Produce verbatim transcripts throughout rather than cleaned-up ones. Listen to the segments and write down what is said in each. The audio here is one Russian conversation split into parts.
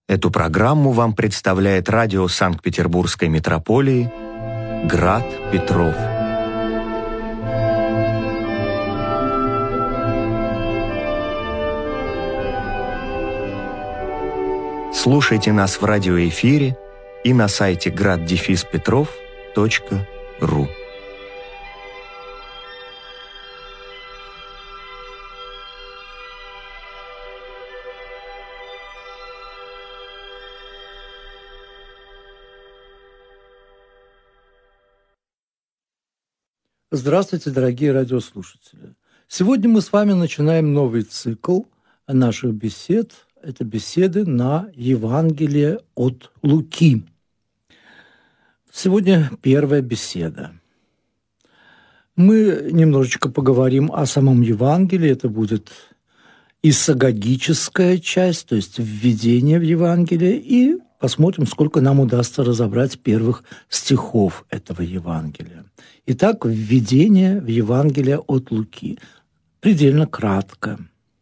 Эту программу вам представляет радио Санкт-Петербургской митрополии «Град Петров». Слушайте нас в радиоэфире и на сайте град петров точка ру. Здравствуйте, дорогие радиослушатели! Сегодня мы с вами начинаем новый цикл наших бесед. Это беседы на Евангелие от Луки. Сегодня первая беседа. Мы немножечко поговорим о самом Евангелии. Это будет исагогическая часть, то есть введение в Евангелие, и посмотрим, сколько нам удастся разобрать первых стихов этого Евангелия. Итак, введение в Евангелие от Луки. Предельно кратко.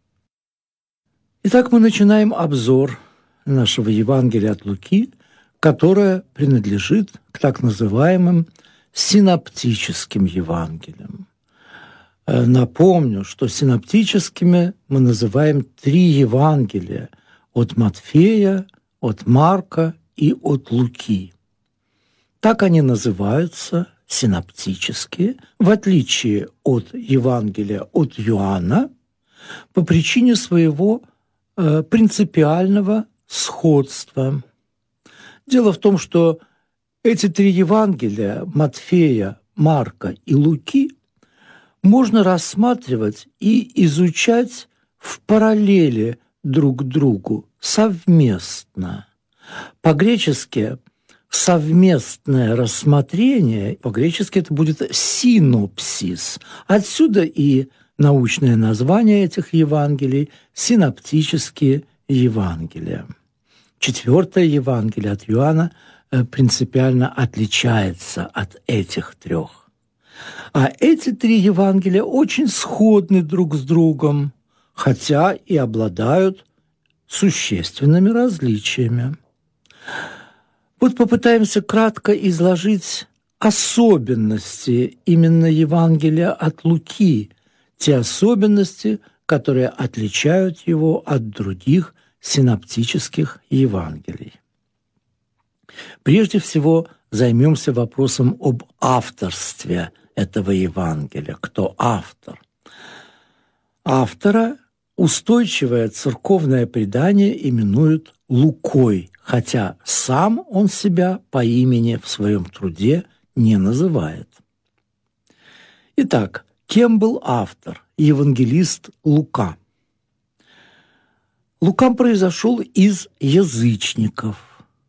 Итак, мы начинаем обзор нашего Евангелия от Луки, которое принадлежит к так называемым синоптическим Евангелиям. Напомню, что синоптическими мы называем три Евангелия от Матфея, от Марка и от Луки. Так они называются, синоптические, в отличие от Евангелия от Иоанна, по причине своего э, принципиального сходства. Дело в том, что эти три Евангелия, Матфея, Марка и Луки, можно рассматривать и изучать в параллели друг к другу, совместно. По-гречески совместное рассмотрение, по-гречески это будет синопсис. Отсюда и научное название этих Евангелий – синоптические Евангелия. Четвертое Евангелие от Иоанна принципиально отличается от этих трех. А эти три Евангелия очень сходны друг с другом, хотя и обладают существенными различиями. Вот попытаемся кратко изложить особенности именно Евангелия от Луки, те особенности, которые отличают его от других синоптических Евангелий. Прежде всего займемся вопросом об авторстве этого Евангелия. Кто автор? Автора устойчивое церковное предание именует Лукой, хотя сам он себя по имени в своем труде не называет. Итак, кем был автор, евангелист Лука? Лука произошел из язычников.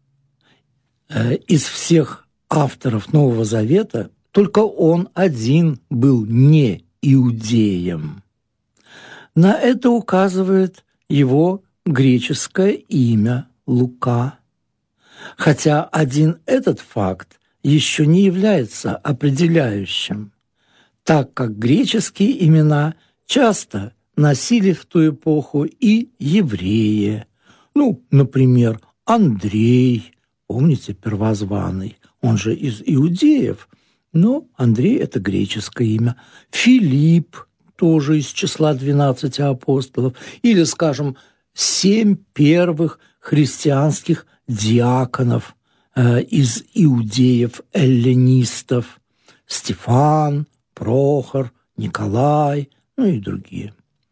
Из всех авторов Нового Завета только он один был не иудеем. На это указывает его греческое имя Лука. Хотя один этот факт еще не является определяющим, так как греческие имена часто носили в ту эпоху и евреи. Ну, например, Андрей, помните, первозванный, он же из иудеев, но Андрей – это греческое имя. Филипп тоже из числа двенадцати апостолов, или, скажем, семь первых христианских диаконов э, из иудеев-эллинистов: Стефан, Прохор, Николай, ну и другие.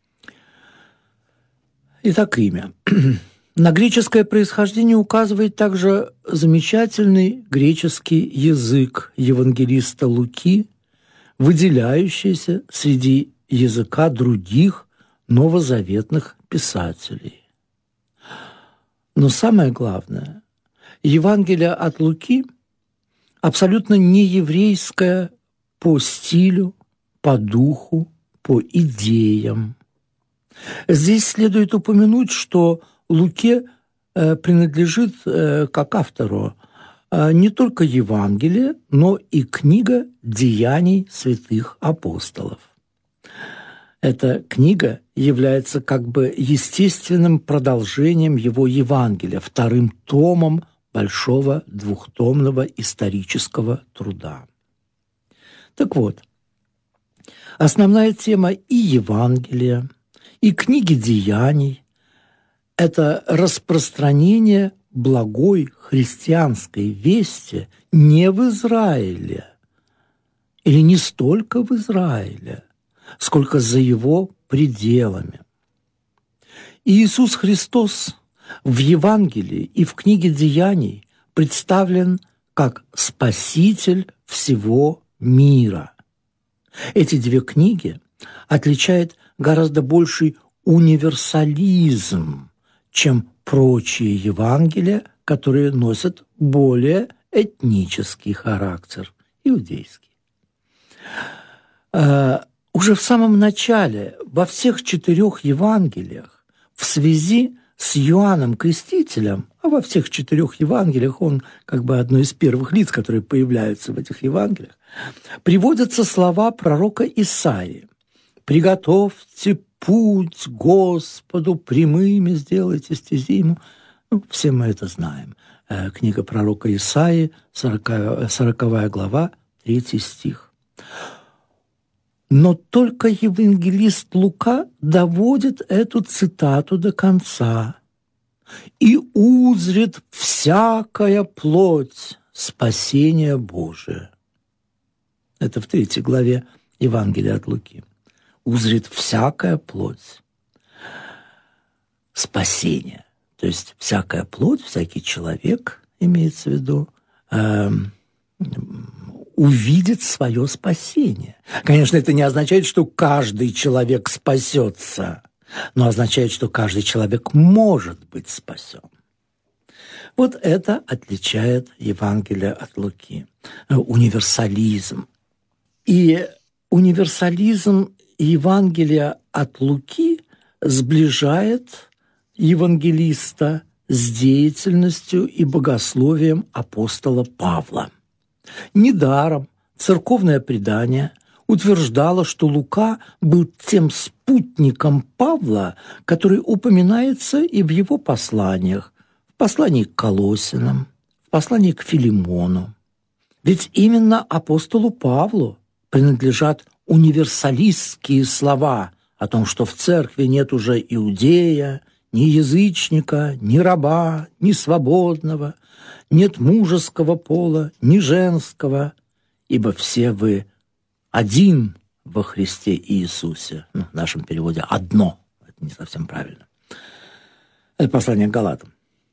Итак, имя. На греческое происхождение указывает также замечательный греческий язык евангелиста Луки, выделяющийся среди языка других новозаветных писателей. Но самое главное, Евангелие от Луки абсолютно не еврейское по стилю, по духу, по идеям. Здесь следует упомянуть, что Луке э, принадлежит э, как автору э, не только Евангелие, но и книга «Деяний святых апостолов». Эта книга является как бы естественным продолжением его Евангелия, вторым томом большого двухтомного исторического труда. Так вот, основная тема и Евангелия, и книги Деяний – это распространение благой христианской вести не в Израиле, или не столько в Израиле, сколько за его пределами. И Иисус Христос в Евангелии и в книге Деяний представлен как Спаситель всего мира. Эти две книги отличают гораздо больший универсализм, чем прочие Евангелия, которые носят более этнический характер, иудейский. Уже в самом начале, во всех четырех Евангелиях, в связи с Иоанном Крестителем, а во всех четырех Евангелиях он как бы одно из первых лиц, которые появляются в этих Евангелиях, приводятся слова пророка Исаии: «Приготовьте путь Господу, прямыми сделайте стези ему». Ну, все мы это знаем. Книга пророка Исаии, сороковая глава, третий стих. Но только евангелист Лука доводит эту цитату до конца. «И узрит всякая плоть спасение Божие». Это в третьей главе Евангелия от Луки. «Узрит всякая плоть спасение». То есть всякая плоть, всякий человек, имеется в виду, э, увидит свое спасение. Конечно, это не означает, что каждый человек спасется, но означает, что каждый человек может быть спасен. Вот это отличает Евангелие от Луки. Универсализм. И универсализм Евангелия от Луки сближает евангелиста с деятельностью и богословием апостола Павла. Недаром церковное предание утверждало, что Лука был тем спутником Павла, который упоминается и в его посланиях, в послании к Колоссянам, в послании к Филимону. Ведь именно апостолу Павлу принадлежат универсалистские слова о том, что в церкви нет уже иудея, ни язычника, ни раба, ни свободного, нет мужеского пола, ни женского, ибо все вы один во Христе Иисусе. Ну, в нашем переводе «одно». Это не совсем правильно. Это послание к Галатам.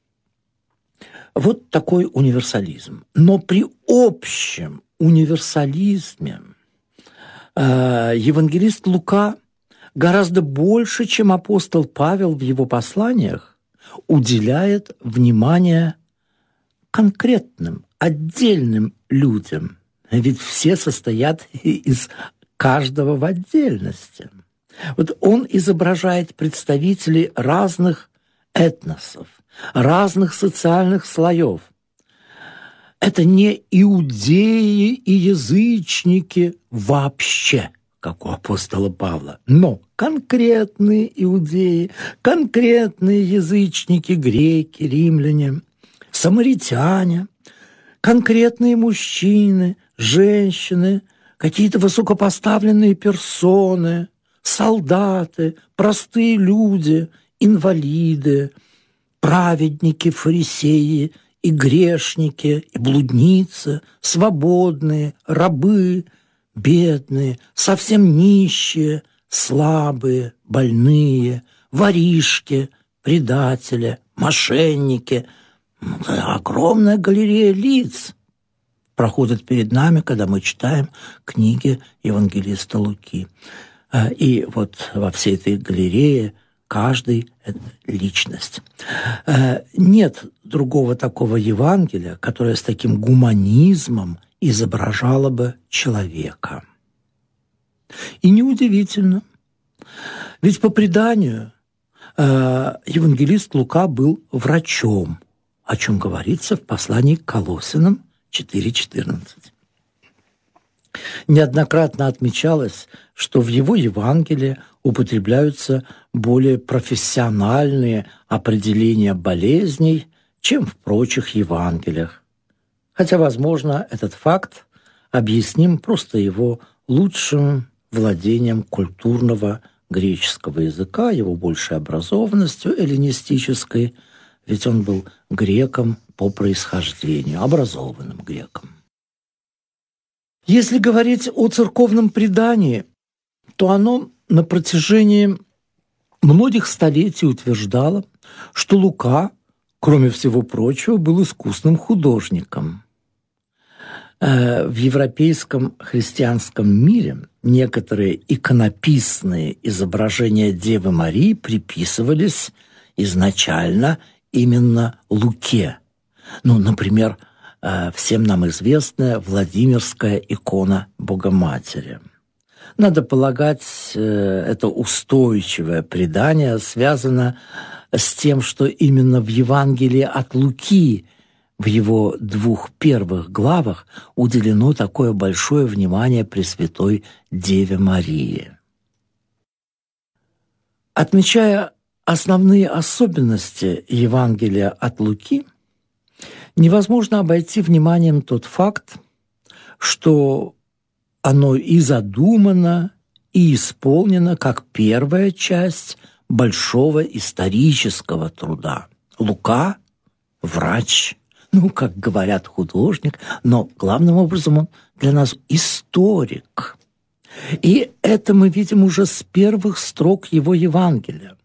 Вот такой универсализм. Но при общем универсализме э, евангелист Лука гораздо больше, чем апостол Павел в его посланиях, уделяет внимание конкретным, отдельным людям. Ведь все состоят из каждого в отдельности. Вот он изображает представителей разных этносов, разных социальных слоев. Это не иудеи и язычники вообще, как у апостола Павла, но конкретные иудеи, конкретные язычники, греки, римляне, самаритяне, конкретные мужчины, женщины, какие-то высокопоставленные персоны, солдаты, простые люди, инвалиды, праведники, фарисеи и грешники, и блудницы, свободные, рабы, бедные, совсем нищие, слабые, больные, воришки, предатели, мошенники. Огромная галерея лиц проходит перед нами, когда мы читаем книги евангелиста Луки. И вот во всей этой галерее каждый – это личность. Нет другого такого Евангелия, которое с таким гуманизмом изображало бы человека. И неудивительно, ведь по преданию евангелист Лука был врачом, о чем говорится в послании к Колоссянам четыре четырнадцать. Неоднократно отмечалось, что в его Евангелии употребляются более профессиональные определения болезней, чем в прочих Евангелиях. Хотя, возможно, этот факт объясним просто его лучшим владением культурного греческого языка, его большей образованностью эллинистической, ведь он был греком по происхождению, образованным греком. Если говорить о церковном предании, то оно на протяжении многих столетий утверждало, что Лука, кроме всего прочего, был искусным художником. В европейском христианском мире некоторые иконописные изображения Девы Марии приписывались изначально именно Луке. Ну, например, всем нам известная Владимирская икона Богоматери. Надо полагать, это устойчивое предание связано с тем, что именно в Евангелии от Луки, в его двух первых главах, уделено такое большое внимание Пресвятой Деве Марии. Отмечая основные особенности Евангелия от Луки, невозможно обойти вниманием тот факт, что оно и задумано, и исполнено как первая часть большого исторического труда. Лука – врач, ну, как говорят, художник, но главным образом он для нас историк. И это мы видим уже с первых строк его Евангелия.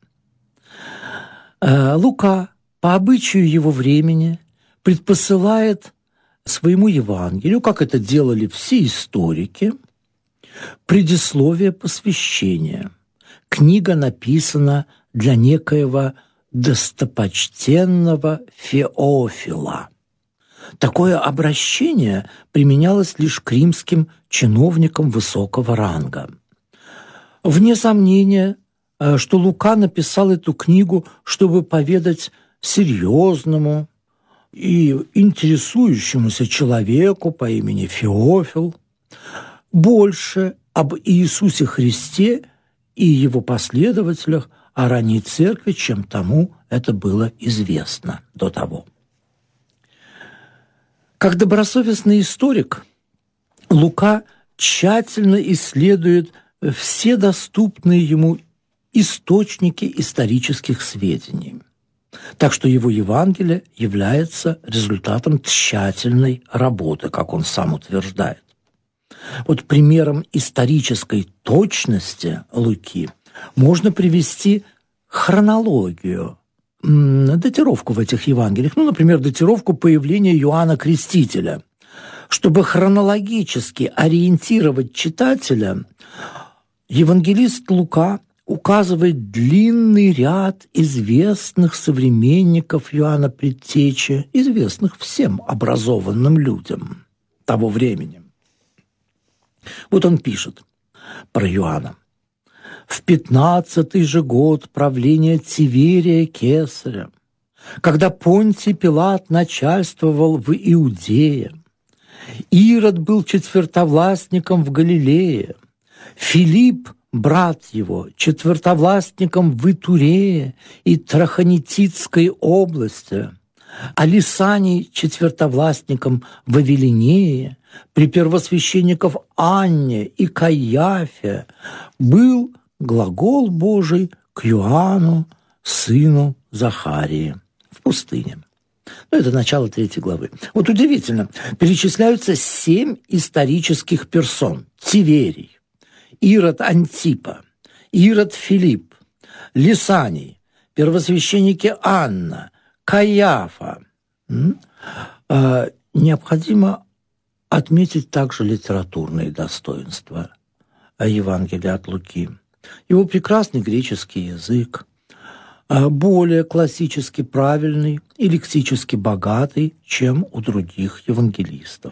Лука, по обычаю его времени, предпосылает своему Евангелию, как это делали все историки, предисловие посвящения. Книга написана для некоего достопочтенного Феофила. Такое обращение применялось лишь к римским чиновникам высокого ранга. Вне сомнения, что Лука написал эту книгу, чтобы поведать серьезному и интересующемуся человеку по имени Феофил больше об Иисусе Христе и его последователях, о ранней церкви, чем тому это было известно до того. Как добросовестный историк, Лука тщательно исследует все доступные ему источники исторических сведений. Так что его Евангелие является результатом тщательной работы, как он сам утверждает. Вот примером исторической точности Луки можно привести хронологию, датировку в этих Евангелиях, ну, например, датировку появления Иоанна Крестителя. Чтобы хронологически ориентировать читателя, евангелист Лука указывает длинный ряд известных современников Иоанна Предтечи, известных всем образованным людям того времени. Вот он пишет про Иоанна. В пятнадцатый же год правления Тиверия Кесаря, когда Понтий Пилат начальствовал в Иудее, Ирод был четвертовластником в Галилее, Филипп, брат его, четвертовластником в Итурее и Трахонититской области, а Лисаний четвертовластником в Авелинее, при первосвященников Анне и Каиафе был глагол Божий к Иоанну, сыну Захарии, в пустыне. Ну, это начало третьей главы. Вот удивительно, перечисляются семь исторических персон. Тиверий, Ирод Антипа, Ирод Филипп, Лисаний, первосвященники Анна, Каиафа. А, необходимо отметить также литературные достоинства Евангелия от Луки. Его прекрасный греческий язык, более классически правильный и лексически богатый, чем у других евангелистов.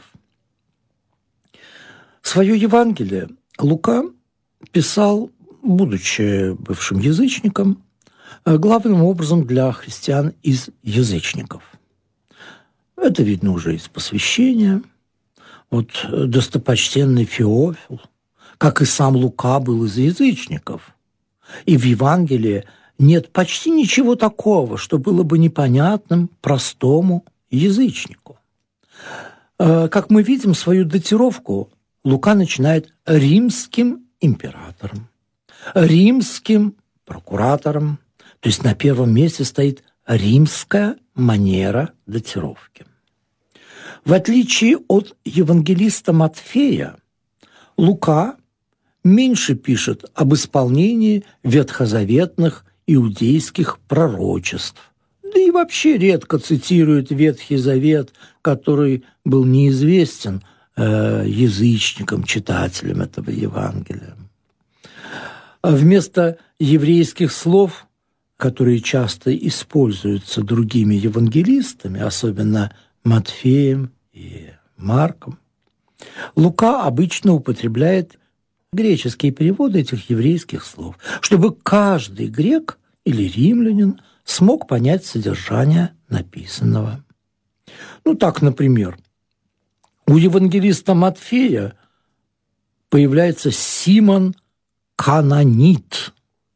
Свое Евангелие Лука писал, будучи бывшим язычником, главным образом для христиан из язычников. Это видно уже из посвящения. вот достопочтенный Феофил, как и сам Лука, был из язычников. И в Евангелии нет почти ничего такого, что было бы непонятным простому язычнику. Как мы видим, свою датировку Лука начинает римским императором, римским прокуратором, то есть на первом месте стоит римская манера датировки. В отличие от евангелиста Матфея, Лука меньше пишет об исполнении ветхозаветных иудейских пророчеств, да и вообще редко цитирует Ветхий Завет, который был неизвестен э, язычникам, читателям этого Евангелия. А вместо еврейских слов, которые часто используются другими евангелистами, особенно Матфеем и Марком, Лука обычно употребляет греческие переводы этих еврейских слов, чтобы каждый грек или римлянин смог понять содержание написанного. Ну так, например, у евангелиста Матфея появляется Симон Кананит,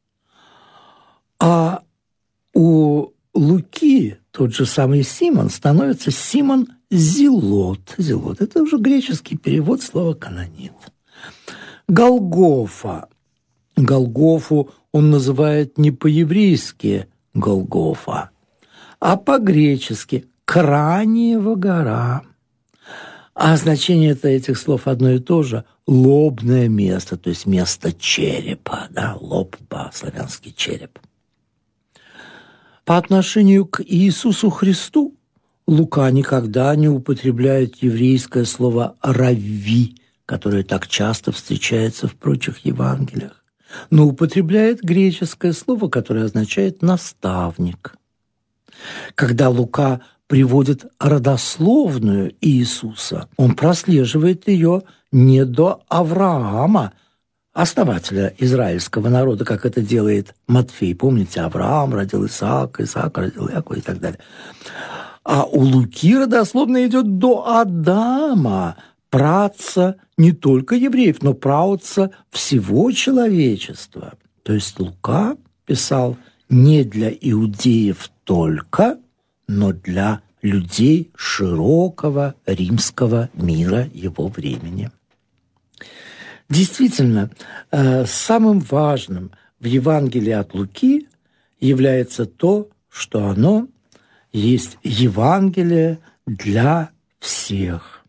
а у Луки тот же самый Симон становится Симон Зелот. Зелот – это уже греческий перевод слова «кананит». Голгофа. Голгофу он называет не по-еврейски Голгофа, а по-гречески Краниева гора. А значение этих слов одно и то же – лобное место, то есть место черепа, да, лоб по-славянски череп. По отношению к Иисусу Христу Лука никогда не употребляет еврейское слово «равви», которое так часто встречается в прочих Евангелиях, но употребляет греческое слово, которое означает «наставник». Когда Лука приводит родословную Иисуса, он прослеживает ее не до Авраама, основателя израильского народа, как это делает Матфей. Помните, Авраам родил Исаака, Исаак родил Якова и так далее. А у Луки родословная идет до Адама, праотца не только евреев, но праотца всего человечества. То есть Лука писал не для иудеев только, но для людей широкого римского мира его времени. Действительно, самым важным в Евангелии от Луки является то, что оно есть Евангелие для всех.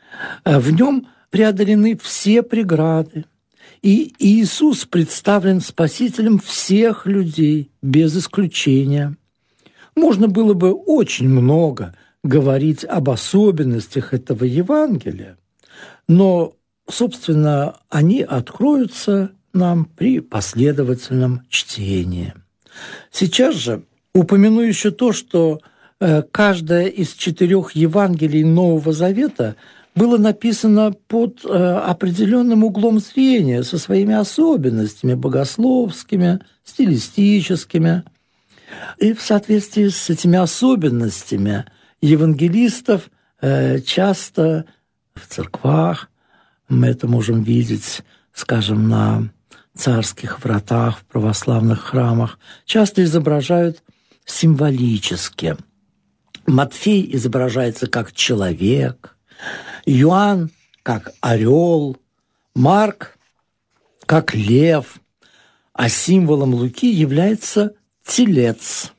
В нем преодолены все преграды, и Иисус представлен Спасителем всех людей, без исключения. Можно было бы очень много говорить об особенностях этого Евангелия, но, собственно, они откроются нам при последовательном чтении. Сейчас же упомяну еще то, что каждое из четырех Евангелий Нового Завета было написано под определенным углом зрения, со своими особенностями богословскими, стилистическими. И в соответствии с этими особенностями евангелистов часто в церквах, мы это можем видеть, скажем, на царских вратах, в православных храмах, часто изображают символически. Матфей изображается как человек, Иоанн как орел, Марк как лев, а символом Луки является телец.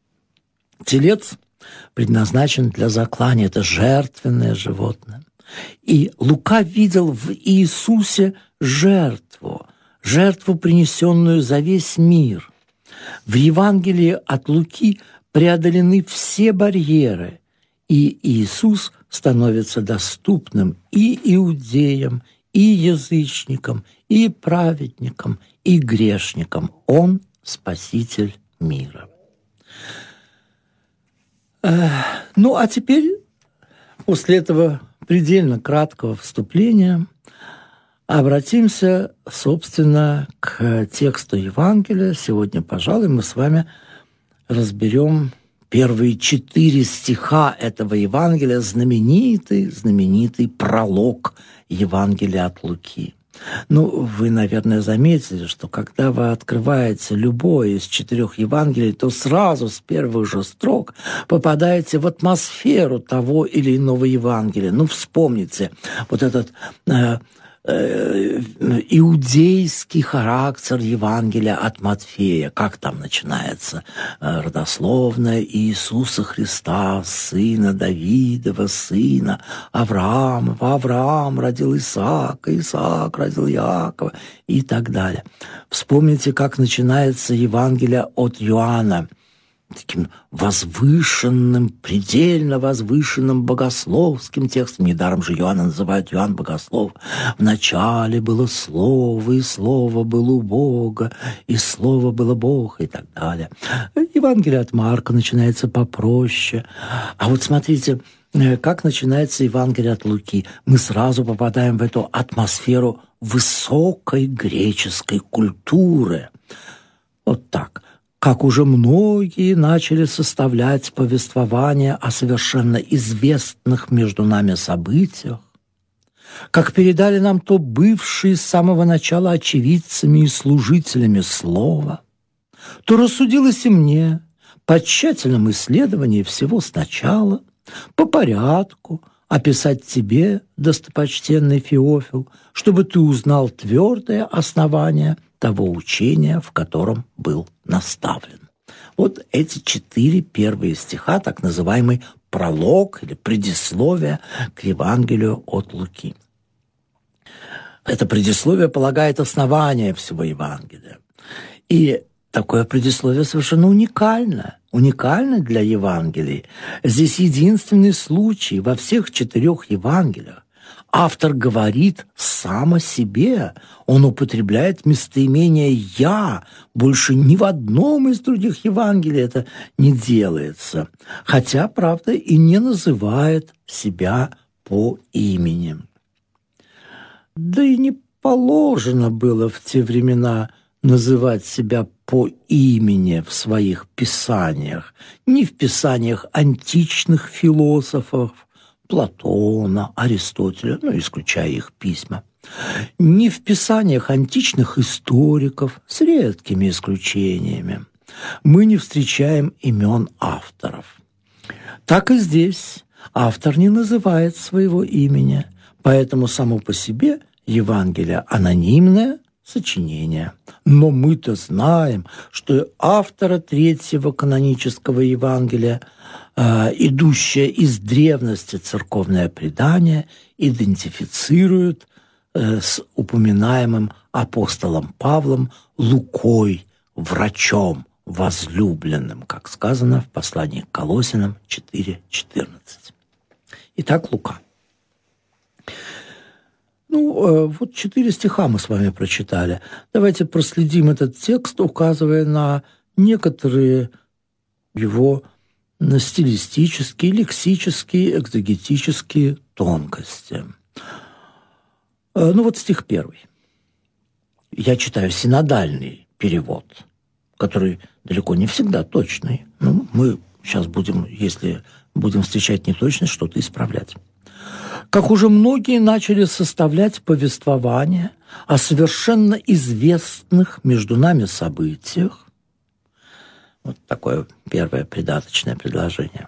Телец предназначен для заклания, это жертвенное животное. И Лука видел в Иисусе жертву, жертву, принесенную за весь мир. В Евангелии от Луки преодолены все барьеры, и Иисус становится доступным и иудеям, и язычникам, и праведникам, и грешникам. Он – Спаситель мира. Ну, а теперь, после этого предельно краткого вступления, обратимся, собственно, к тексту Евангелия. Сегодня, пожалуй, мы с вами разберем Первые четыре стиха этого Евангелия – знаменитый, знаменитый пролог Евангелия от Луки. Ну, вы, наверное, заметили, что когда вы открываете любое из четырех Евангелий, то сразу с первых же строк попадаете в атмосферу того или иного Евангелия. Ну, вспомните вот этот э, э, иудейский характер Евангелия от Матфея. Как там начинается э, родословная Иисуса Христа, сына Давидова, сына Авраамова. Авраам родил Исаака, Исаак родил Иакова и так далее. Вспомните, как начинается Евангелие от Иоанна. Таким возвышенным, предельно возвышенным богословским текстом. Недаром же Иоанна называют Иоанн Богослов. В начале было Слово, и Слово было у Бога, и Слово было Бог, и так далее. Евангелие от Марка начинается попроще. А вот смотрите, как начинается Евангелие от Луки. Мы сразу попадаем в эту атмосферу высокой греческой культуры. Вот так. Как уже многие начали составлять повествование о совершенно известных между нами событиях, как передали нам то бывшие с самого начала очевидцами и служителями слова, то рассудилось и мне по тщательном исследовании всего сначала, по порядку, описать тебе, достопочтенный Феофил, чтобы ты узнал твердое основание того учения, в котором был наставлен. Вот эти четыре первые стиха, так называемый пролог или предисловие к Евангелию от Луки. Это предисловие полагает основание всего Евангелия. И такое предисловие совершенно уникально. Уникально для Евангелий. Здесь единственный случай во всех четырех Евангелиях. Автор говорит сам о себе. Он употребляет местоимение «я». Больше ни в одном из других Евангелий это не делается. Хотя, правда, и не называет себя по имени. Да и не положено было в те времена называть себя по имени в своих писаниях. Ни в писаниях античных философов, Платона, Аристотеля, ну, исключая их письма, ни в писаниях античных историков, с редкими исключениями, мы не встречаем имен авторов. Так и здесь автор не называет своего имени, поэтому само по себе Евангелие анонимное сочинение. Но мы-то знаем, что автора третьего канонического Евангелия, э, идущее из древности церковное предание, идентифицирует э, с упоминаемым апостолом Павлом Лукой, врачом возлюбленным, как сказано в послании к Колоссянам четыре четырнадцать. Итак, Лука. Ну, вот четыре стиха мы с вами прочитали. Давайте проследим этот текст, указывая на некоторые его стилистические, лексические, экзегетические тонкости. Ну, вот стих первый. Я читаю синодальный перевод, который далеко не всегда точный. Ну, мы сейчас будем, если будем встречать неточность, что-то исправлять. Как уже многие начали составлять повествование о совершенно известных между нами событиях. Вот такое первое придаточное предложение.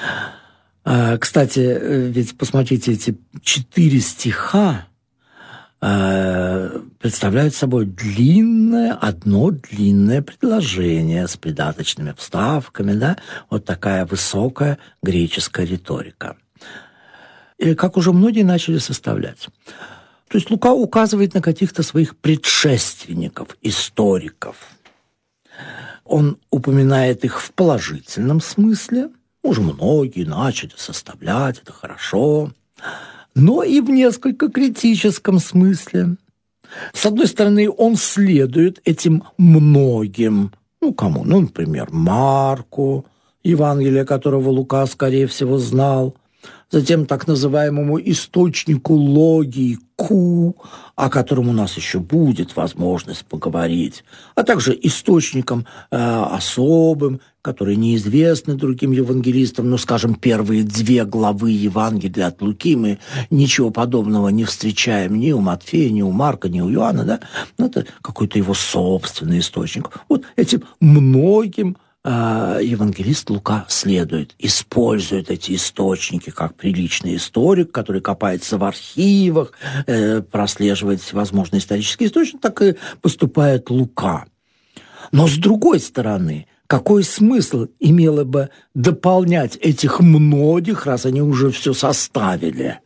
Кстати, ведь посмотрите, эти четыре стиха представляют собой длинное, одно длинное предложение с придаточными вставками, да? Вот такая высокая греческая риторика. И как уже многие начали составлять. То есть Лука указывает на каких-то своих предшественников, историков. Он упоминает их в положительном смысле. Уже многие начали составлять, это хорошо. Но и в несколько критическом смысле. С одной стороны, он следует этим многим. Ну, кому? Ну, например, Марку, Евангелие которого Лука, скорее всего, знал. затем так называемому источнику логии Q, о котором у нас еще будет возможность поговорить, а также источникам э, особым, которые неизвестны другим евангелистам. Ну, скажем, первые две главы Евангелия от Луки мы ничего подобного не встречаем ни у Матфея, ни у Марка, ни у Иоанна, да? Это какой-то его собственный источник. Вот этим многим евангелист Лука следует, использует эти источники как приличный историк, который копается в архивах, э, прослеживает всевозможные исторические источники, так и поступает Лука. Но с другой стороны, какой смысл имело бы дополнять этих многих, раз они уже все составили?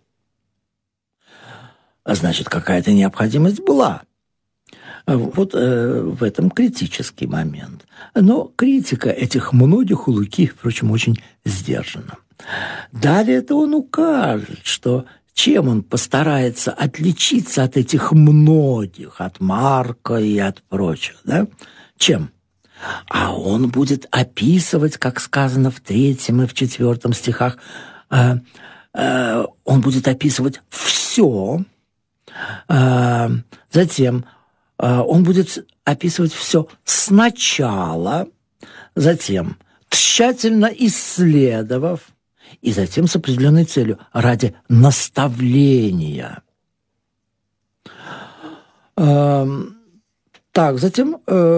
Значит, какая-то необходимость была. Вот э, в этом критический момент. Но критика этих многих у Луки, впрочем, очень сдержана. Далее это он укажет, что чем он постарается отличиться от этих многих, от Марка и от прочих, да? Чем? А он будет описывать, как сказано в третьем и в четвертом стихах, э, э, он будет описывать все, э, затем он будет описывать все сначала, затем тщательно исследовав, и затем с определенной целью, ради наставления. Так, затем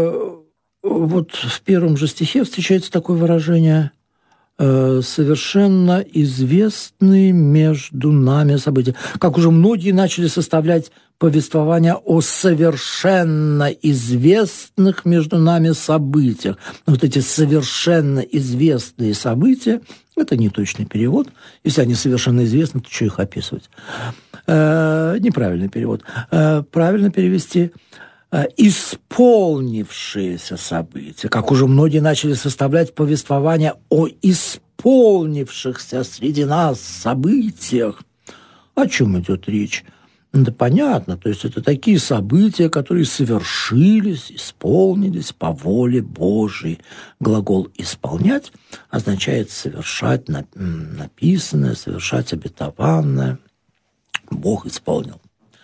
вот в первом же стихе встречается такое выражение «совершенно известные между нами события». Как уже многие начали составлять повествование о совершенно известных между нами событиях. Вот эти совершенно известные события – это неточный перевод. Если они совершенно известны, то что их описывать? Э, неправильный перевод. Э, правильно перевести э, «исполнившиеся события». Как уже многие начали составлять повествование о исполнившихся среди нас событиях. О чем идет речь? Да понятно, то есть это такие события, которые совершились, исполнились по воле Божией. Глагол «исполнять» означает совершать написанное, совершать обетованное. Бог исполнил.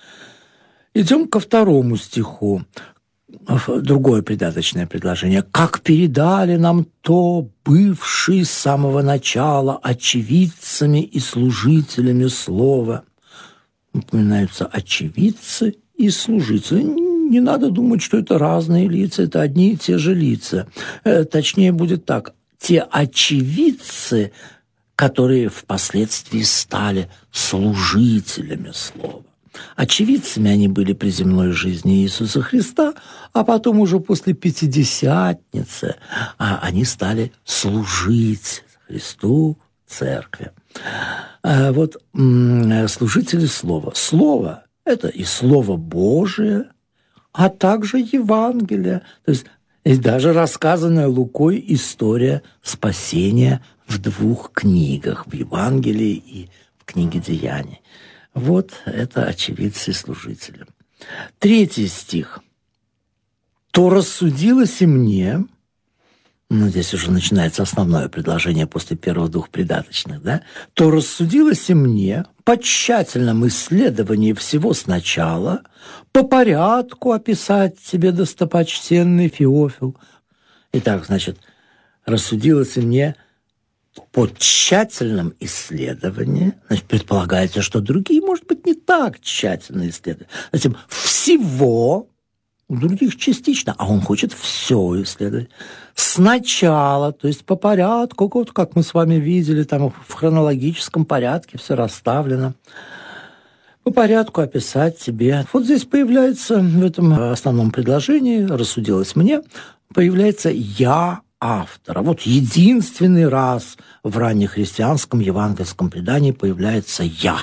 Идем ко второму стиху. Другое придаточное предложение. «Как передали нам то, бывшие с самого начала очевидцами и служителями слова». Упоминаются очевидцы и служители. Не надо думать, что это разные лица, это одни и те же лица. Точнее будет так. Те очевидцы, которые впоследствии стали служителями слова. Очевидцами они были при земной жизни Иисуса Христа, а потом уже после Пятидесятницы они стали служить Христу, Церкви. Вот служители слова. Слово – это и Слово Божие, а также Евангелие. То есть и даже рассказанная Лукой история спасения в двух книгах, в Евангелии и в книге Деяний. Вот это очевидцы и служители. Третий стих. «То рассудилось и мне». Ну, здесь уже начинается основное предложение после первых двух придаточных, да? «То рассудилось и мне по тщательном исследовании всего сначала, по порядку описать тебе, достопочтенный Феофил». Итак, значит, рассудилось и мне по тщательном исследовании, значит, предполагается, что другие, может быть, не так тщательно исследуют. Затем всего... У других частично, а он хочет все исследовать. Сначала, то есть по порядку, вот как мы с вами видели, там в хронологическом порядке все расставлено. По порядку описать тебе. Вот здесь появляется в этом основном предложении, рассудилось мне, появляется «я» автора. Вот единственный раз в раннехристианском евангельском предании появляется «я».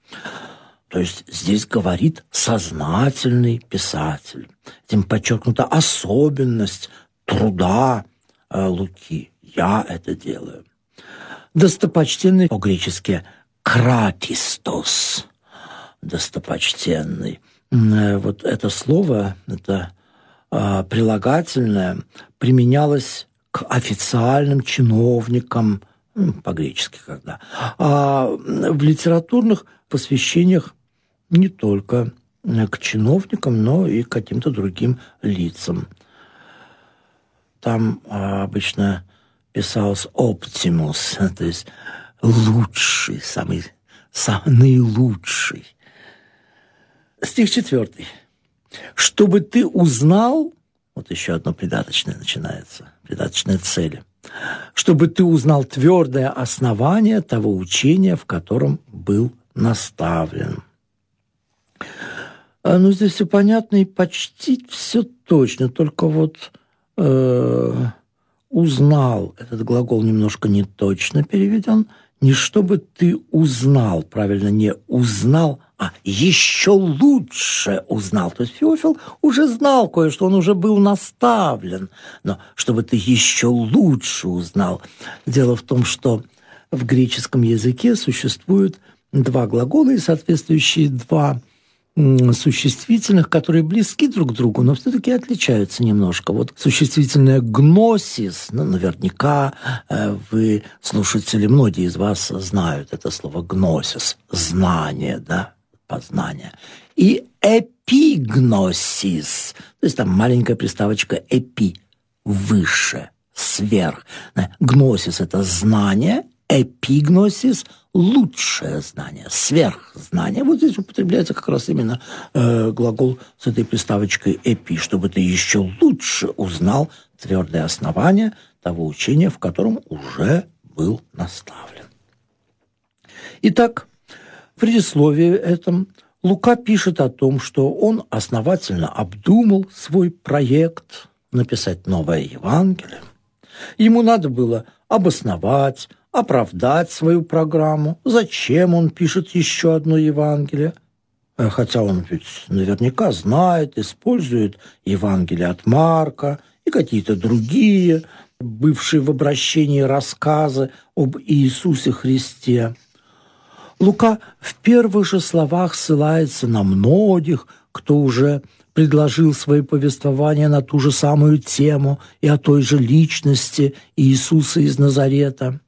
То есть здесь говорит сознательный писатель. Этим подчеркнута особенность труда э, Луки. Я это делаю. Достопочтенный, по-гречески «кратистос», достопочтенный. Э, вот это слово, это э, прилагательное, применялось к официальным чиновникам по-гречески когда. А в литературных посвящениях не только к чиновникам, но и к каким-то другим лицам. Там обычно писалось «оптимус», то есть лучший, самый, самый наилучший. Стих четвертый. «Чтобы ты узнал», вот еще одно придаточное начинается, придаточная цель, «чтобы ты узнал твердое основание того учения, в котором был наставлен». Ну, здесь все понятно и почти все точно, только вот э, «узнал», этот глагол немножко неточно переведен, не «чтобы ты узнал», правильно, не «узнал», а «еще лучше узнал». То есть Феофил уже знал кое-что, он уже был наставлен, но чтобы ты еще лучше узнал. Дело в том, что в греческом языке существуют два глагола и соответствующие два существительных, которые близки друг к другу, но все-таки отличаются немножко. Вот существительное «гносис», ну, наверняка э, вы, слушатели, многие из вас знают это слово «гносис», знание, да, познание. И «эпигносис», то есть там маленькая приставочка «эпи», выше, сверх. Гносис – это знание, эпигносис – лучшее знание, сверхзнание. Вот здесь употребляется как раз именно э, глагол с этой приставочкой «эпи», чтобы ты еще лучше узнал твердое основание того учения, в котором уже был наставлен. Итак, в предисловии этом Лука пишет о том, что он основательно обдумал свой проект написать новое Евангелие. Ему надо было обосновать, оправдать свою программу, зачем он пишет еще одно Евангелие, хотя он ведь наверняка знает, использует Евангелие от Марка и какие-то другие, бывшие в обращении рассказы об Иисусе Христе. Лука в первых же словах ссылается на многих, кто уже предложил свои повествования на ту же самую тему и о той же личности Иисуса из Назарета.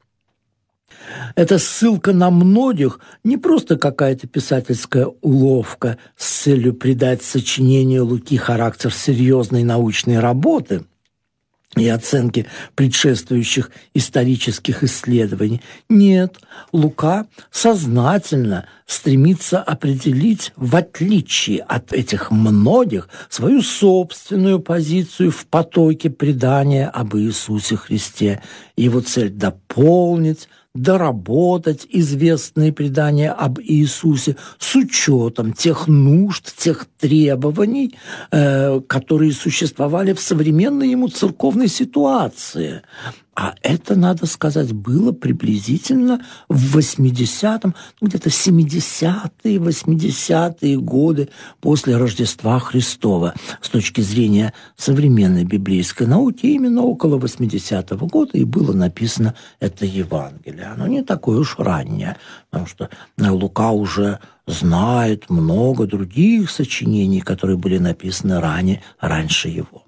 Эта ссылка на многих не просто какая-то писательская уловка с целью придать сочинению Луки характер серьезной научной работы и оценки предшествующих исторических исследований. Нет, Лука сознательно стремится определить, в отличие от этих многих, свою собственную позицию в потоке предания об Иисусе Христе. Его цель – дополнить, доработать известные предания об Иисусе с учетом тех нужд, тех требований, э, которые существовали в современной ему церковной ситуации. А это, надо сказать, было приблизительно в восьмидесятом, ну, где-то семидесятые, восьмидесятые годы после Рождества Христова. С точки зрения современной библейской науки, именно около восьмидесятого года и было написано это Евангелие. Оно не такое уж раннее, потому что Лука уже знает много других сочинений, которые были написаны ранее, раньше его.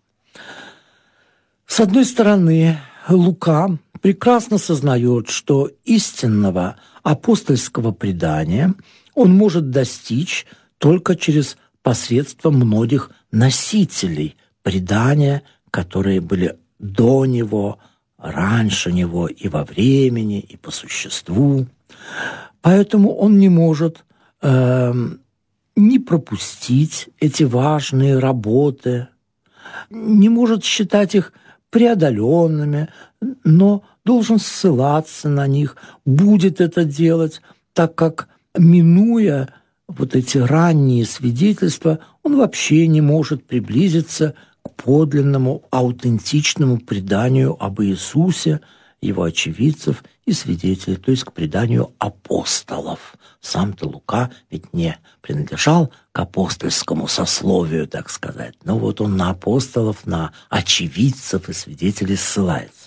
С одной стороны, Лука прекрасно сознает, что истинного апостольского предания он может достичь только через посредством многих носителей предания, которые были до него, раньше него и во времени, и по существу. Поэтому он не может э, не пропустить эти важные работы, не может считать их преодоленными, но должен ссылаться на них, будет это делать, так как, минуя вот эти ранние свидетельства, он вообще не может приблизиться к подлинному, аутентичному преданию об Иисусе, его очевидцев и свидетелей, то есть к преданию апостолов. Сам-то Лука ведь не принадлежал к апостольскому сословию, так сказать. Но вот он на апостолов, на очевидцев и свидетелей ссылается.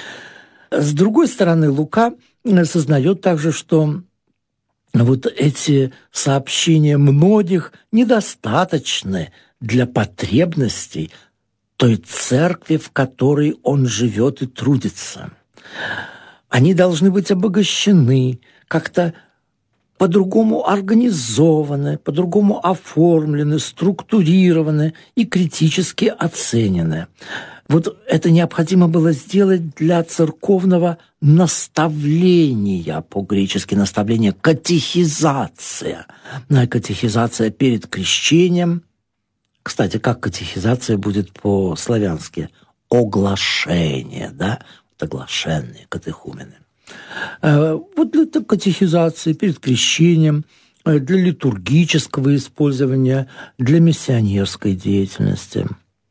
С другой стороны, Лука сознает также, что вот эти сообщения многих недостаточны для потребностей той церкви, в которой он живет и трудится. Они должны быть обогащены, как-то по-другому организованы, по-другому оформлены, структурированы и критически оценены. Вот это необходимо было сделать для церковного наставления, по-гречески наставление, катехизация. Катехизация перед крещением. Кстати, как катехизация будет по-славянски? Оглашение, да? Вот оглашенные катехумены. Вот для катехизации перед крещением, для литургического использования, для миссионерской деятельности.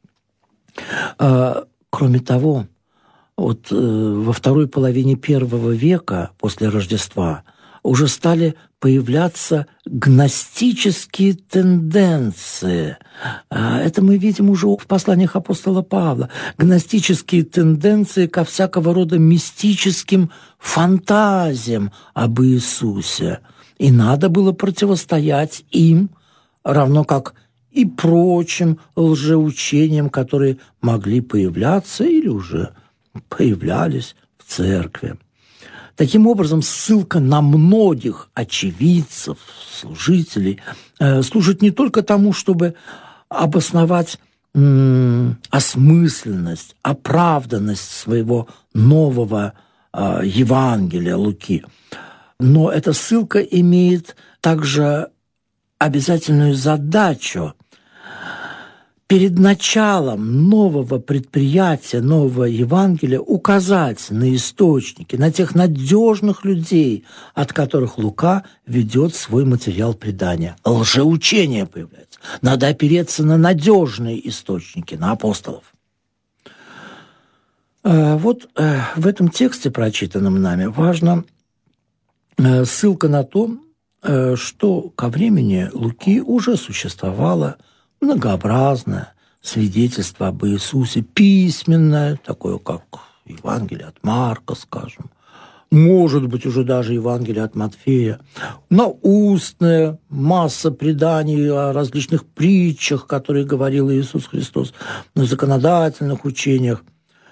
Кроме того, вот во второй половине первого века после Рождества уже стали появляться гностические тенденции. Это мы видим уже в посланиях апостола Павла. Гностические тенденции ко всякого рода мистическим фантазиям об Иисусе. И надо было противостоять им, равно как и прочим лжеучениям, которые могли появляться или уже появлялись в церкви. Таким образом, ссылка на многих очевидцев, служителей э, служит не только тому, чтобы обосновать м- осмысленность, оправданность своего нового э, Евангелия Луки, но эта ссылка имеет также обязательную задачу перед началом нового предприятия, нового Евангелия указать на источники, на тех надежных людей, от которых Лука ведет свой материал предания. Лжеучение появляется. Надо опереться на надежные источники, на апостолов. Вот в этом тексте, прочитанном нами, важна ссылка на то, что ко времени Луки уже существовало многообразное свидетельство об Иисусе, письменное, такое как Евангелие от Марка, скажем, может быть, уже даже Евангелие от Матфея, наустная масса преданий о различных притчах, которые говорил Иисус Христос, на законодательных учениях.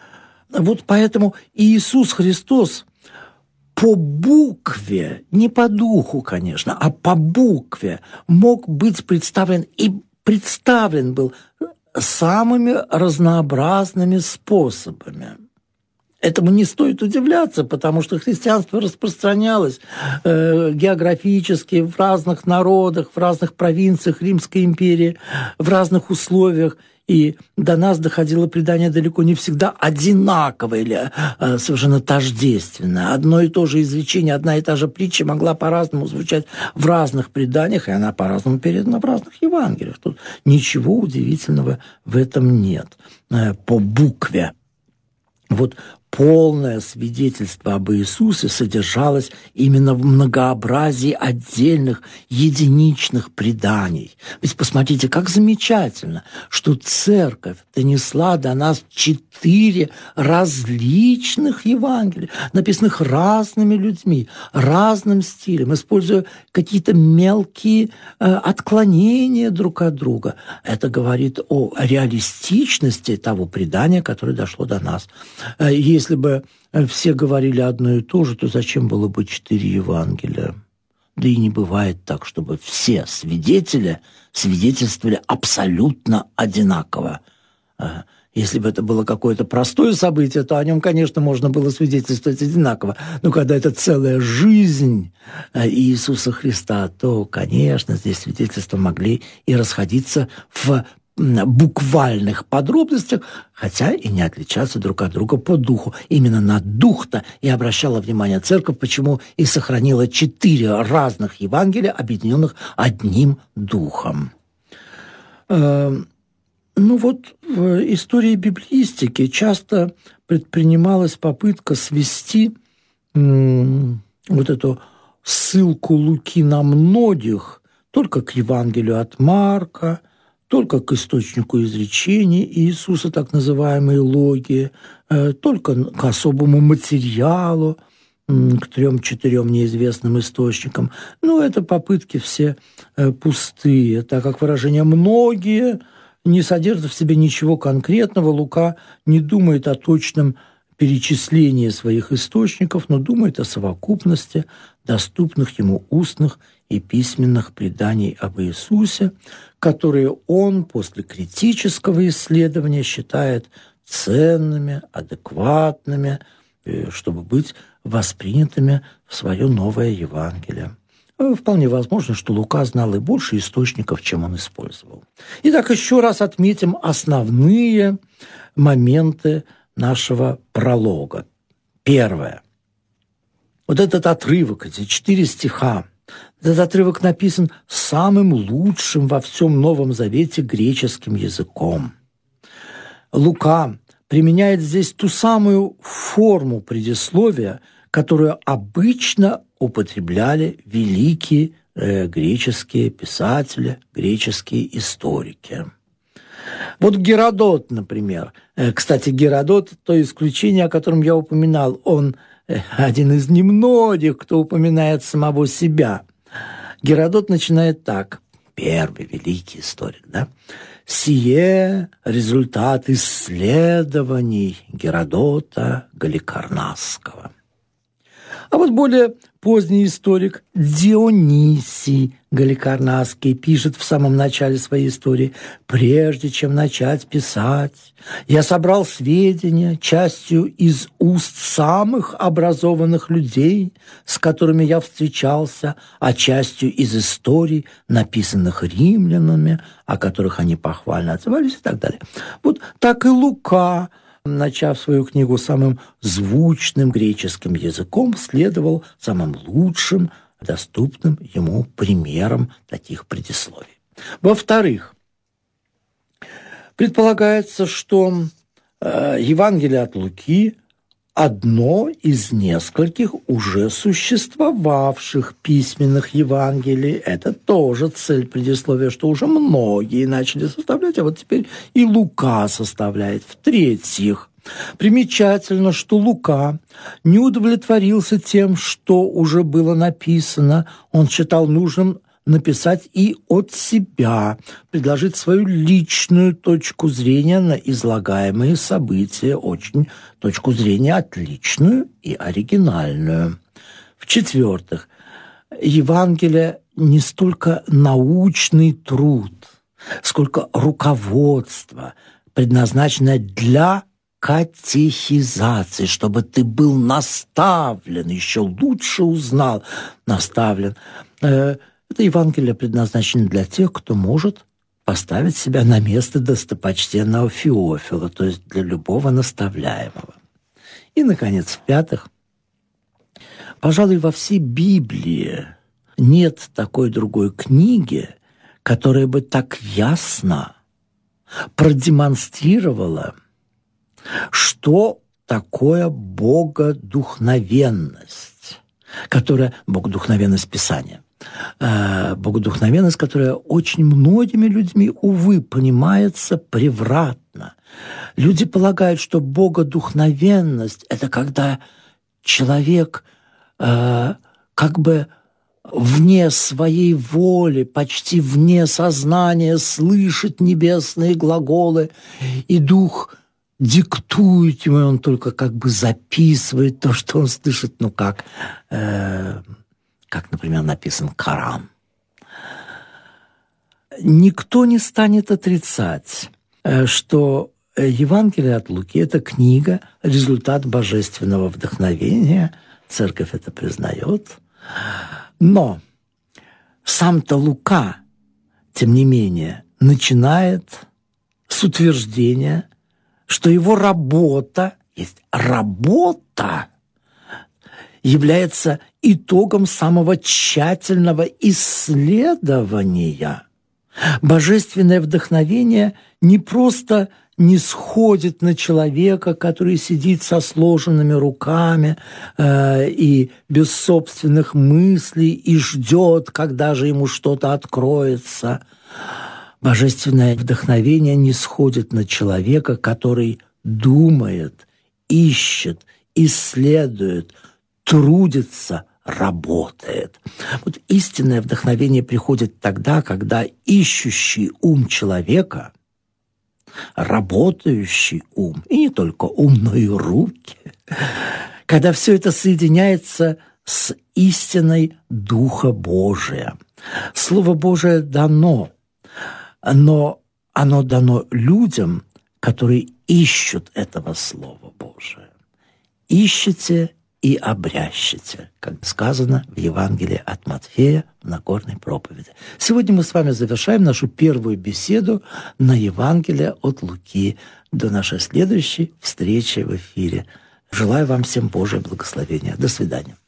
Вот поэтому Иисус Христос по букве, не по духу, конечно, а по букве мог быть представлен и представлен был самыми разнообразными способами. Этому не стоит удивляться, потому что христианство распространялось э, географически в разных народах, в разных провинциях Римской империи, в разных условиях. И до нас доходило предание далеко не всегда одинаковое или э, совершенно тождественное. Одно и то же изречение, одна и та же притча могла по-разному звучать в разных преданиях, и она по-разному передана в разных Евангелиях. Тут ничего удивительного в этом нет. Э, по букве. Вот полное свидетельство об Иисусе содержалось именно в многообразии отдельных единичных преданий. Ведь посмотрите, как замечательно, что церковь донесла до нас четыре различных Евангелия, написанных разными людьми, разным стилем, используя какие-то мелкие э, отклонения друг от друга. Это говорит о реалистичности того предания, которое дошло до нас. Если бы все говорили одно и то же, то зачем было бы четыре Евангелия? Да и не бывает так, чтобы все свидетели свидетельствовали абсолютно одинаково. Если бы это было какое-то простое событие, то о нем, конечно, можно было свидетельствовать одинаково. Но когда это целая жизнь Иисуса Христа, то, конечно, здесь свидетельства могли и расходиться в буквальных подробностях, хотя и не отличаться друг от друга по духу. Именно на дух-то и обращала внимание церковь, почему и сохранила четыре разных Евангелия, объединенных одним духом. Ну вот в истории библеистики часто предпринималась попытка свести вот эту ссылку Луки на многих только к Евангелию от Марка, только к источнику изречений Иисуса, так называемой логии, только к особому материалу, к трем-четырем неизвестным источникам. Но это попытки все пустые, так как выражение «многие» не содержит в себе ничего конкретного. Лука не думает о точном перечислении своих источников, но думает о совокупности доступных ему устных и письменных преданий об Иисусе, которые он после критического исследования считает ценными, адекватными, чтобы быть воспринятыми в свое новое Евангелие. Вполне возможно, что Лука знал и больше источников, чем он использовал. Итак, еще раз отметим основные моменты нашего пролога. Первое. Вот этот отрывок, эти четыре стиха, этот отрывок написан самым лучшим во всем Новом Завете греческим языком. Лука применяет здесь ту самую форму предисловия, которую обычно употребляли великие э, греческие писатели, греческие историки. Вот Геродот, например. Э, кстати, Геродот – то исключение, о котором я упоминал. Он э, один из немногих, кто упоминает самого себя. Геродот начинает так. Первый великий историк, да? «Сие – результат исследований Геродота Галикарнасского». А вот более поздний историк Дионисий Галикарнасский пишет в самом начале своей истории: «Прежде чем начать писать, я собрал сведения частью из уст самых образованных людей, с которыми я встречался, а частью из историй, написанных римлянами, о которых они похвально отзывались» и так далее. Вот так и Лука, начав свою книгу самым звучным греческим языком, следовал самым лучшим, доступным ему примерам таких предисловий. Во-вторых, предполагается, что э, Евангелие от Луки одно из нескольких уже существовавших письменных Евангелий. Это тоже цель предисловия, что уже многие начали составлять, а вот теперь и Лука составляет. В-третьих, примечательно, что Лука не удовлетворился тем, что уже было написано. Он считал нужным написать и от себя, предложить свою личную точку зрения на излагаемые события, очень точку зрения отличную и оригинальную. В-четвертых, Евангелие не столько научный труд, сколько руководство, предназначенное для катехизации, чтобы ты был наставлен, еще лучше узнал, наставлен. Это Евангелие предназначено для тех, кто может поставить себя на место достопочтенного Феофила, то есть для любого наставляемого. И, наконец, в-пятых, пожалуй, во всей Библии нет такой другой книги, которая бы так ясно продемонстрировала, что такое богодухновенность, которая богодухновенность Писания. Богодухновенность, которая очень многими людьми, увы, понимается превратно. Люди полагают, что богодухновенность – это когда человек э, как бы вне своей воли, почти вне сознания слышит небесные глаголы, и Дух диктует ему, и он только как бы записывает то, что он слышит, ну как... Э, как, например, написан Коран. Никто не станет отрицать, что Евангелие от Луки – это книга, результат божественного вдохновения. Церковь это признает. Но сам-то Лука, тем не менее, начинает с утверждения, что его работа, есть работа, является итогом самого тщательного исследования. Божественное вдохновение не просто не сходит на человека, который сидит со сложенными руками э, и без собственных мыслей и ждет, когда же ему что-то откроется. Божественное вдохновение не сходит на человека, который думает, ищет, исследует, трудится, работает. Вот истинное вдохновение приходит тогда, когда ищущий ум человека, работающий ум, и не только ум, но и руки, когда все это соединяется с истиной Духа Божия. Слово Божие дано, но оно дано людям, которые ищут этого Слова Божия. Ищите и обрящите, как сказано в Евангелии от Матфея в Нагорной проповеди. Сегодня мы с вами завершаем нашу первую беседу на Евангелие от Луки. До нашей следующей встречи в эфире. Желаю вам всем Божьего благословения. До свидания.